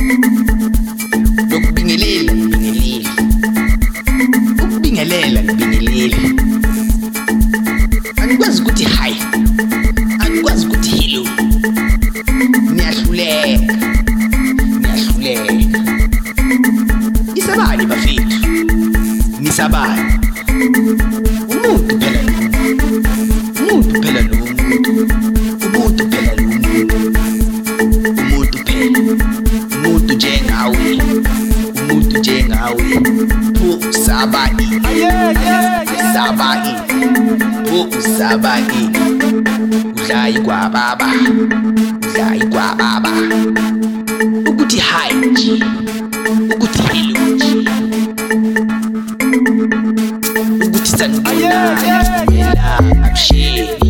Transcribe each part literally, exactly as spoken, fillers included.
Lokubingelela ngibingelele, ukubingelela ngibingelele. Angikwazi ukuthi hi, angikwazi ukuthi hello. Niyahluleka, niyahluleka. Isabani bafethu, nisabani. Umuntu phela lo, umuntu phela lo umuntu, umuntu phela lo umuntu, umuntu phela, umuntu njengawe, umuntu njengawe. Pho usabani, usabani, pho usabani. Udlayi kwababa, udlayi kwababa. Ukuthi hi nje, ukuthi hello nje, ukuthi sanibonani phela absheni.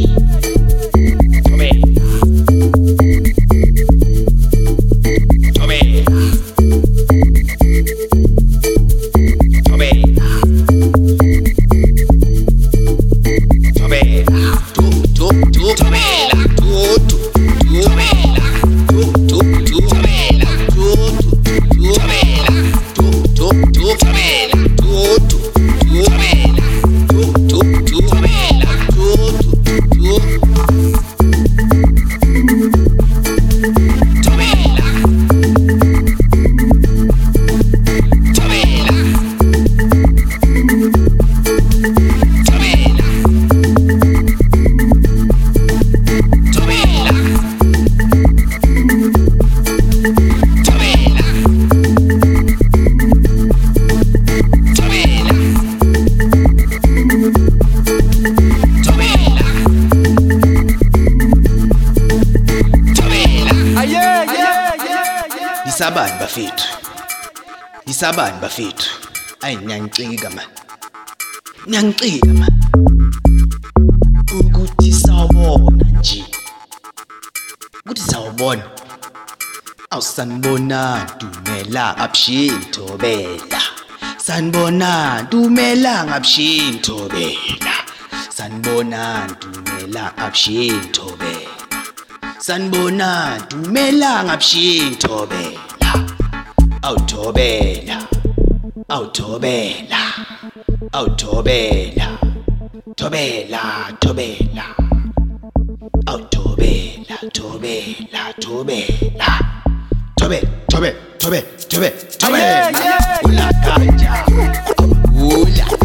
Isabani bafethu, isabani bafethu. Ayi niyangicika man, niyangicika man. Ukuthi sawubona nje, ukuthi sawubona. Awusanibona Dumela abshini Thobela, sanibona Dumela ngabshini Thobela, sanibona Dumela abshini Thobela, sanibona Dumela ngabshini Thobela. Awuthobela, awuthobela, awuthobela, thobela, thobela, awuthobela, thobela, thobela, thobe, thobe, thobe, thobe, thobela. Ula kanja, ula.